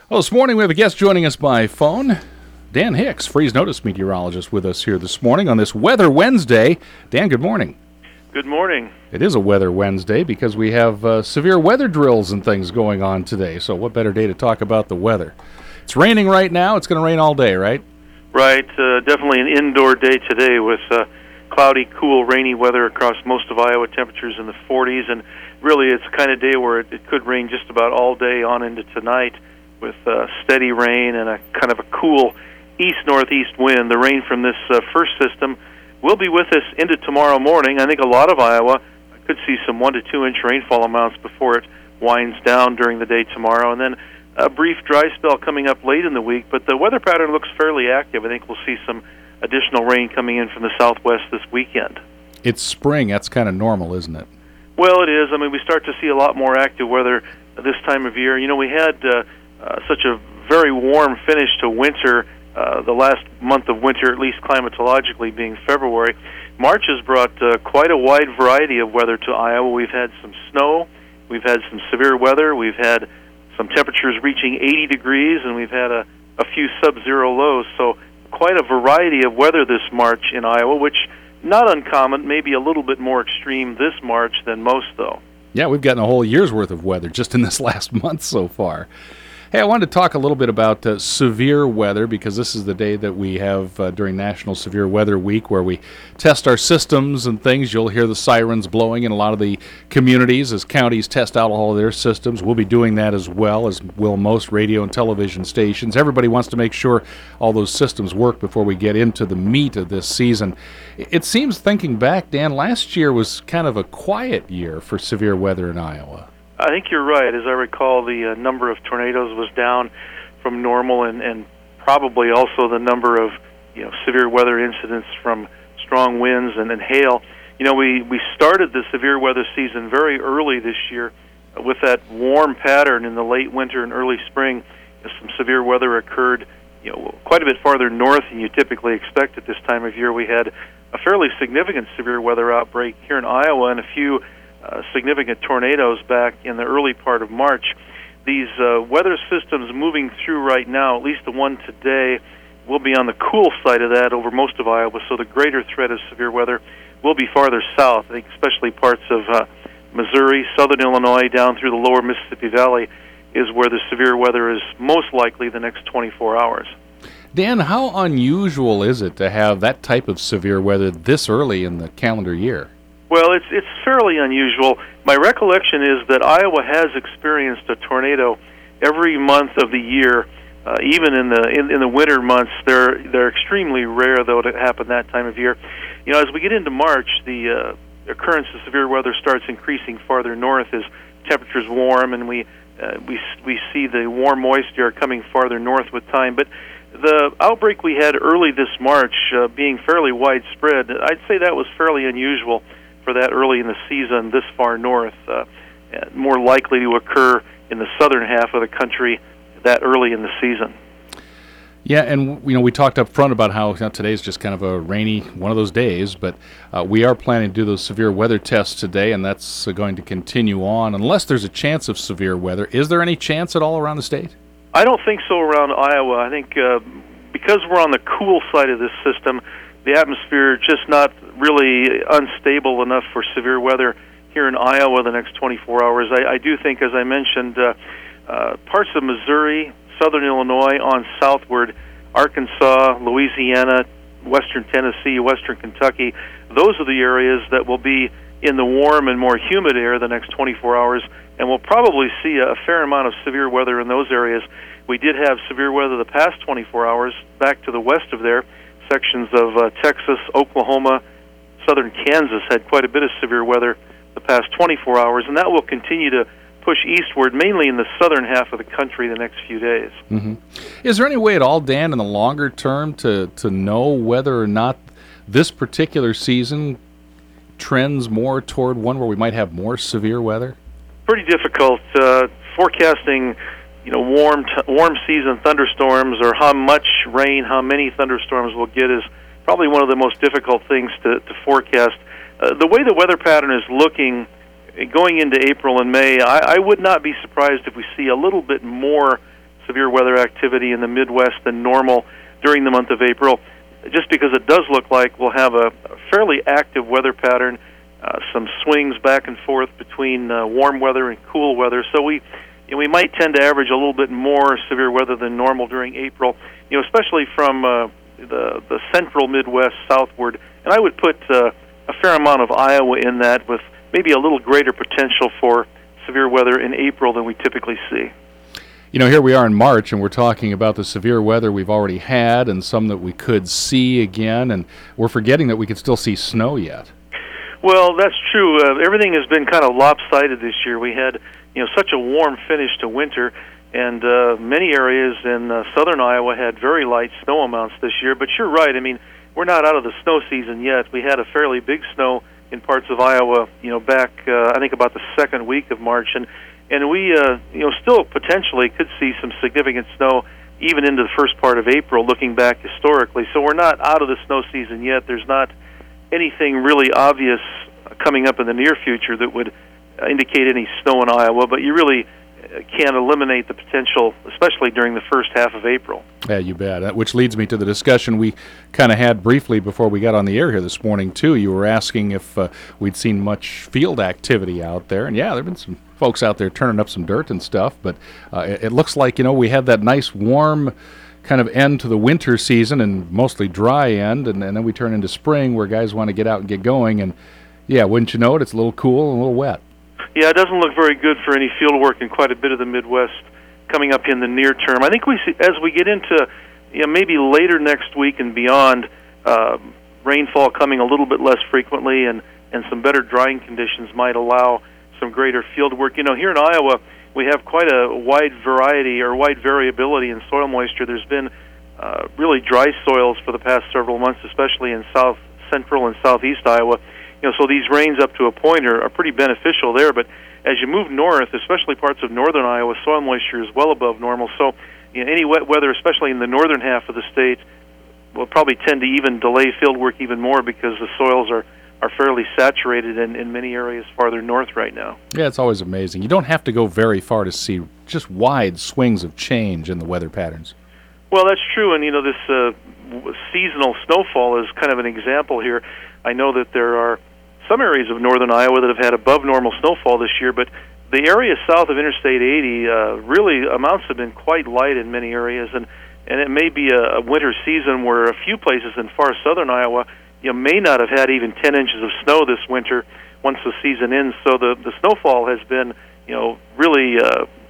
Well, this morning we have a guest joining us by phone. Dan Hicks, freeze notice meteorologist, with us here this morning on this Weather Wednesday. Dan, good morning. Good morning. It is a Weather Wednesday because we have severe weather drills and things going on today. So what better day to talk about the weather? It's raining right now. It's going to rain all day, right? Right. Definitely an indoor day today with cloudy, cool, rainy weather across most of Iowa, temperatures in the 40s. And really it's the kind of day where it could rain just about all day on into tonight with steady rain and a kind of a cool east-northeast wind. The rain from this first system will be with us into tomorrow morning. I think a lot of Iowa could see some 1 to 2 inch rainfall amounts before it winds down during the day tomorrow, and then a brief dry spell coming up late in the week. But the weather pattern looks fairly active. I think we'll see some additional rain coming in from the southwest this weekend. It's spring. That's kind of normal, isn't it? Well, it is. I mean, we start to see a lot more active weather this time of year. You know, we had such a very warm finish to winter, the last month of winter, at least climatologically, being February. March has brought quite a wide variety of weather to Iowa. We've had some snow, we've had some severe weather, we've had some temperatures reaching 80 degrees, and we've had a few sub-zero lows. So quite a variety of weather this March in Iowa, which not uncommon, maybe a little bit more extreme this March than most, though. Yeah, we've gotten a whole year's worth of weather just in this last month so far. Hey, I wanted to talk a little bit about severe weather because this is the day that we have during National Severe Weather Week where we test our systems and things. You'll hear the sirens blowing in a lot of the communities as counties test out all of their systems. We'll be doing that as well, as will most radio and television stations. Everybody wants to make sure all those systems work before we get into the meat of this season. It seems, thinking back, Dan, last year was kind of a quiet year for severe weather in Iowa. I think you're right. As I recall, the number of tornadoes was down from normal, and probably also the number of severe weather incidents from strong winds and hail. You know, we started the severe weather season very early this year with that warm pattern in the late winter and early spring. Some severe weather occurred, quite a bit farther north than you typically expect at this time of year. We had a fairly significant severe weather outbreak here in Iowa and a few significant tornadoes back in the early part of March. These weather systems moving through right now, at least the one today, will be on the cool side of that over most of Iowa, so the greater threat of severe weather will be farther south. I think especially parts of Missouri, southern Illinois, down through the lower Mississippi Valley is where the severe weather is most likely the next 24 hours. Dan, how unusual is it to have that type of severe weather this early in the calendar year? Well, it's fairly unusual. My recollection is that Iowa has experienced a tornado every month of the year, even in the winter months. They're extremely rare, though, to happen that time of year. You know, as we get into March, the occurrence of severe weather starts increasing farther north as temperatures warm, and we see the warm, moist air coming farther north with time. But the outbreak we had early this March, being fairly widespread, I'd say that was fairly unusual for that early in the season this far north, more likely to occur in the southern half of the country that early in the season. Yeah, and we talked up front about how today's just kind of a rainy one of those days, but we are planning to do those severe weather tests today, and that's going to continue on unless there's a chance of severe weather. Is there any chance at all around the state? I don't think so around Iowa. I think because we're on the cool side of this system, the atmosphere just not really unstable enough for severe weather here in Iowa the next 24 hours. I do think, as I mentioned, parts of Missouri, southern Illinois, on southward, Arkansas, Louisiana, western Tennessee, western Kentucky, those are the areas that will be in the warm and more humid air the next 24 hours, and we'll probably see a fair amount of severe weather in those areas. We did have severe weather the past 24 hours back to the west of there. Sections of Texas, Oklahoma, southern Kansas had quite a bit of severe weather the past 24 hours, and that will continue to push eastward, mainly in the southern half of the country the next few days. Mm-hmm. Is there any way at all, Dan, in the longer term to know whether or not this particular season trends more toward one where we might have more severe weather? Pretty difficult. Forecasting warm season thunderstorms or how much rain, how many thunderstorms we'll get is probably one of the most difficult things to forecast. The way the weather pattern is looking going into April and May, I would not be surprised if we see a little bit more severe weather activity in the Midwest than normal during the month of April, just because it does look like we'll have a fairly active weather pattern, some swings back and forth between warm weather and cool weather. So we might tend to average a little bit more severe weather than normal during April, especially from the central Midwest southward. And I would put a fair amount of Iowa in that, with maybe a little greater potential for severe weather in April than we typically see. Here we are in March, and we're talking about the severe weather we've already had and some that we could see again, and we're forgetting that we could still see snow yet. Well, that's true. Everything has been kind of lopsided this year. We had, such a warm finish to winter, and many areas in southern Iowa had very light snow amounts this year. But you're right. I mean, we're not out of the snow season yet. We had a fairly big snow in parts of Iowa, back I think about the second week of March, and we still potentially could see some significant snow even into the first part of April, looking back historically. So we're not out of the snow season yet. There's not anything really obvious coming up in the near future that would indicate any snow in Iowa, but you really can't eliminate the potential, especially during the first half of April. Yeah, you bet. Which leads me to the discussion we kind of had briefly before we got on the air here this morning, too. You were asking if we'd seen much field activity out there, and yeah, there have been some folks out there turning up some dirt and stuff, but it looks like, we had that nice warm kind of end to the winter season and mostly dry end, and then we turn into spring where guys want to get out and get going, and yeah, wouldn't you know it, it's a little cool and a little wet. Yeah, it doesn't look very good for any field work in quite a bit of the Midwest coming up in the near term. I think we see, as we get into maybe later next week and beyond, rainfall coming a little bit less frequently and some better drying conditions might allow some greater field work. Here in Iowa, we have quite a wide variety or wide variability in soil moisture. There's been really dry soils for the past several months, especially in south central and southeast Iowa. So these rains up to a point are pretty beneficial there. But as you move north, especially parts of northern Iowa, soil moisture is well above normal. So any wet weather, especially in the northern half of the state, will probably tend to even delay field work even more because the soils are fairly saturated in many areas farther north right now. Yeah, it's always amazing. You don't have to go very far to see just wide swings of change in the weather patterns. Well, that's true, and this seasonal snowfall is kind of an example here. I know that there are some areas of northern Iowa that have had above normal snowfall this year, but the area south of Interstate 80, really amounts have been quite light in many areas, and it may be a winter season where a few places in far southern Iowa may not have had even 10 inches of snow this winter once the season ends. So the snowfall has been, really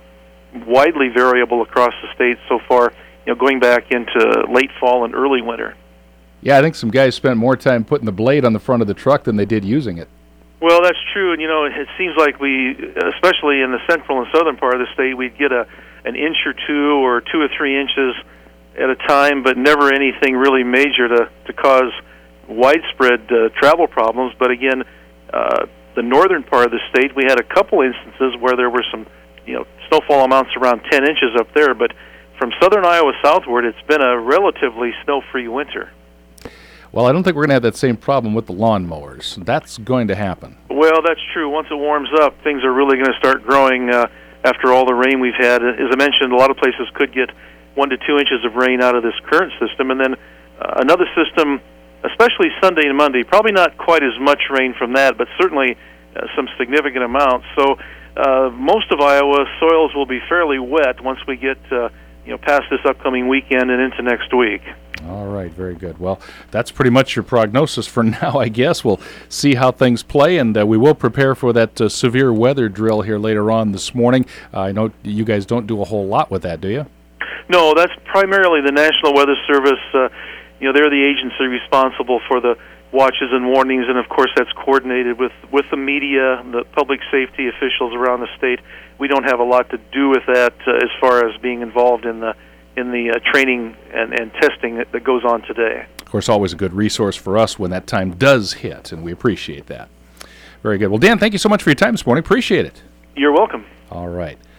widely variable across the state so far, going back into late fall and early winter. Yeah, I think some guys spent more time putting the blade on the front of the truck than they did using it. Well, that's true, and it seems like we, especially in the central and southern part of the state, we'd get an inch or 2 or 2 or 3 inches at a time, but never anything really major to cause widespread travel problems. But again, the northern part of the state, we had a couple instances where there were some, snowfall amounts around 10 inches up there. But from southern Iowa southward, it's been a relatively snow-free winter. Well, I don't think we're going to have that same problem with the lawnmowers. That's going to happen. Well, that's true. Once it warms up, things are really going to start growing after all the rain we've had. As I mentioned, a lot of places could get 1 to 2 inches of rain out of this current system, and then another system, especially Sunday and Monday, probably not quite as much rain from that, but certainly some significant amounts. So most of Iowa soils will be fairly wet once we get past this upcoming weekend and into next week. All right, very good. Well, that's pretty much your prognosis for now, I guess. We'll see how things play, and we will prepare for that severe weather drill here later on this morning. I know you guys don't do a whole lot with that, do you? No, that's primarily the National Weather Service. They're the agency responsible for the watches and warnings, and of course that's coordinated with the media, the public safety officials around the state. We don't have a lot to do with that as far as being involved in the training and testing that goes on today. Of course, always a good resource for us when that time does hit, and we appreciate that. Very good. Well, Dan, thank you so much for your time this morning. Appreciate it. You're welcome. All right.